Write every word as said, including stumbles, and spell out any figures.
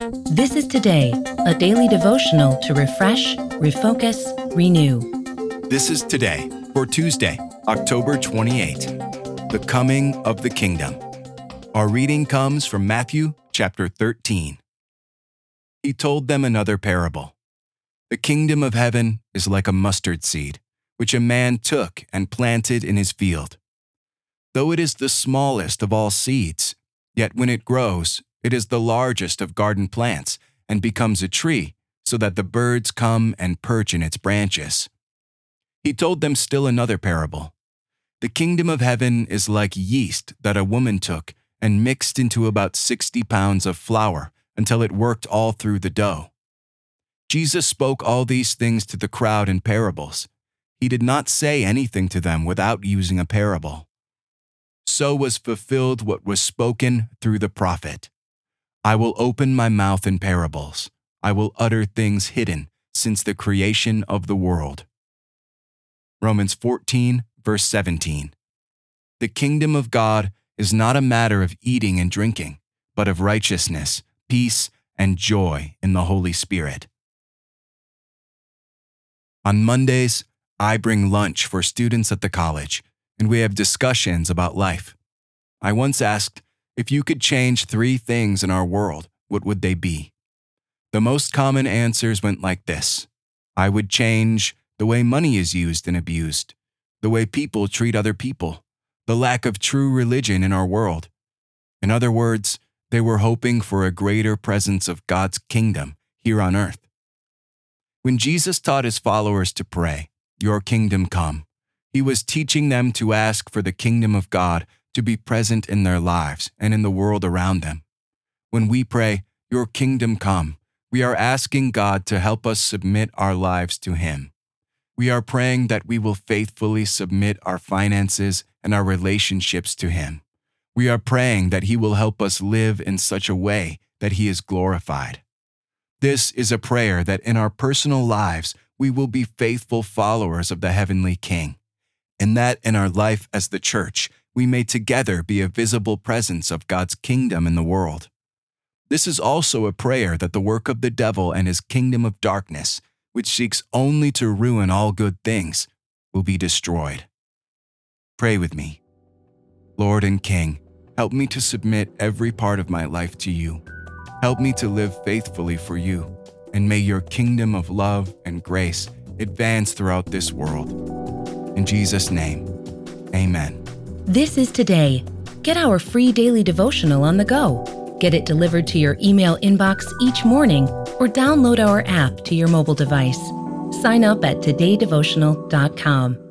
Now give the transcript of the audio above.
This is Today, a daily devotional to refresh, refocus, renew. This is Today for Tuesday, October twenty-eighth, the coming of the kingdom. Our reading comes from Matthew chapter thirteen. He told them another parable. The kingdom of heaven is like a mustard seed, which a man took and planted in his field. Though it is the smallest of all seeds, yet when it grows, it is the largest of garden plants and becomes a tree, so that the birds come and perch in its branches. He told them still another parable. The kingdom of heaven is like yeast that a woman took and mixed into about sixty pounds of flour until it worked all through the dough. Jesus spoke all these things to the crowd in parables. He did not say anything to them without using a parable. So was fulfilled what was spoken through the prophet. I will open my mouth in parables. I will utter things hidden since the creation of the world. Romans fourteen, verse seventeen. The kingdom of God is not a matter of eating and drinking, but of righteousness, peace, and joy in the Holy Spirit. On Mondays, I bring lunch for students at the college, and we have discussions about life. I once asked, if you could change three things in our world, what would they be? The most common answers went like this. I would change the way money is used and abused, the way people treat other people, the lack of true religion in our world. In other words, they were hoping for a greater presence of God's kingdom here on earth. When Jesus taught his followers to pray, "Your kingdom come," he was teaching them to ask for the kingdom of God to be present in their lives and in the world around them. When we pray, "Your kingdom come," we are asking God to help us submit our lives to him. We are praying that we will faithfully submit our finances and our relationships to him. We are praying that he will help us live in such a way that he is glorified. This is a prayer that in our personal lives we will be faithful followers of the heavenly King, and that in our life as the church, we may together be a visible presence of God's kingdom in the world. This is also a prayer that the work of the devil and his kingdom of darkness, which seeks only to ruin all good things, will be destroyed. Pray with me. Lord and King, help me to submit every part of my life to you. Help me to live faithfully for you, and may your kingdom of love and grace advance throughout this world. In Jesus' name, amen. This is Today. Get our free daily devotional on the go. Get it delivered to your email inbox each morning or download our app to your mobile device. Sign up at today devotional dot com.